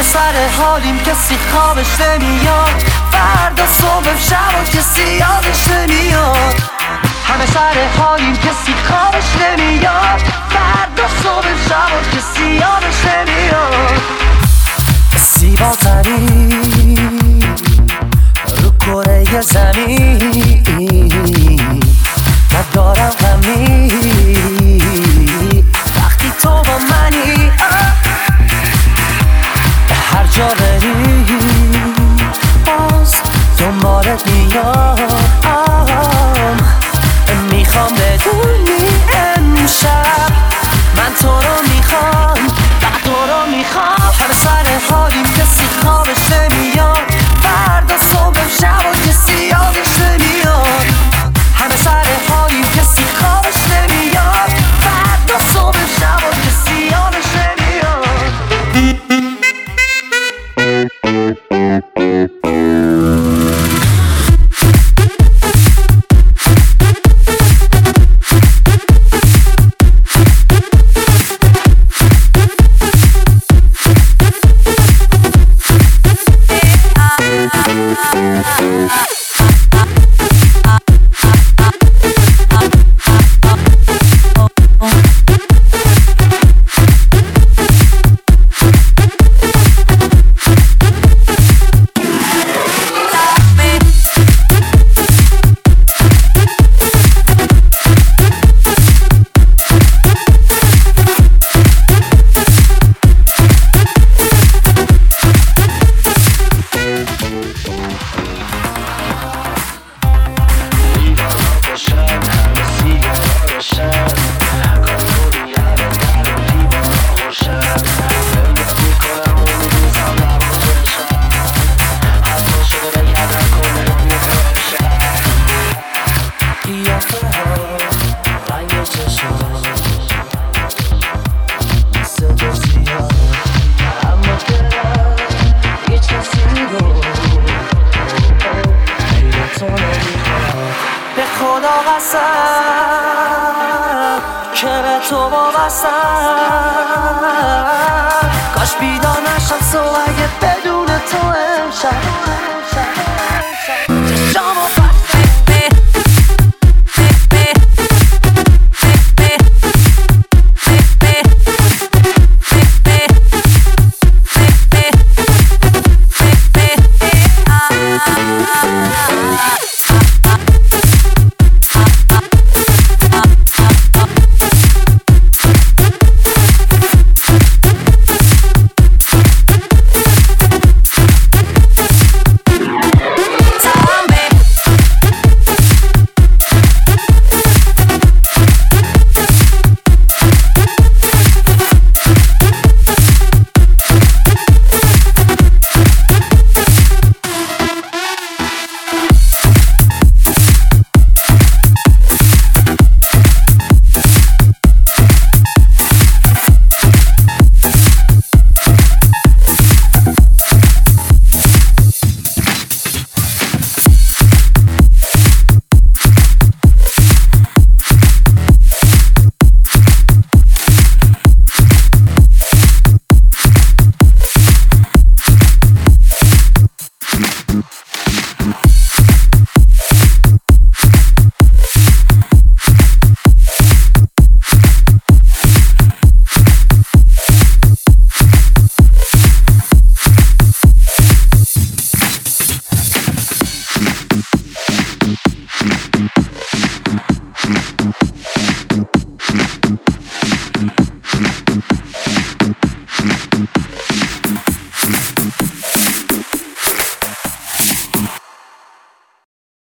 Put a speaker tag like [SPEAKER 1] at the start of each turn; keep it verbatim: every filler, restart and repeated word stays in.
[SPEAKER 1] همه سر حالیم کسی خوابش نمیاد، فردا صبح شب و کسی یادش نمیاد. همه سر حالیم کسی خوابش نمیاد، فردا صبح شب و کسی یادش نمیاد. زیباترین رو کره زمین ندارم غمی وقتی تو با منی. هر جا بری باز دنبالت میام، میخوام بدونی امشب من تو رو میخوام و تو رو میخوام. همه سر حالیم کسی خوابش نمیاد، فردا صبح شب و کسی یادش نمیاد. همه سر حالیم کسی خوابش نمیاد، فردا صبح شب و کسی یادش نمیاد. به خدا قسم که به تو وابستم، کاش بیدار نشم صبح اگه بدون تو امشب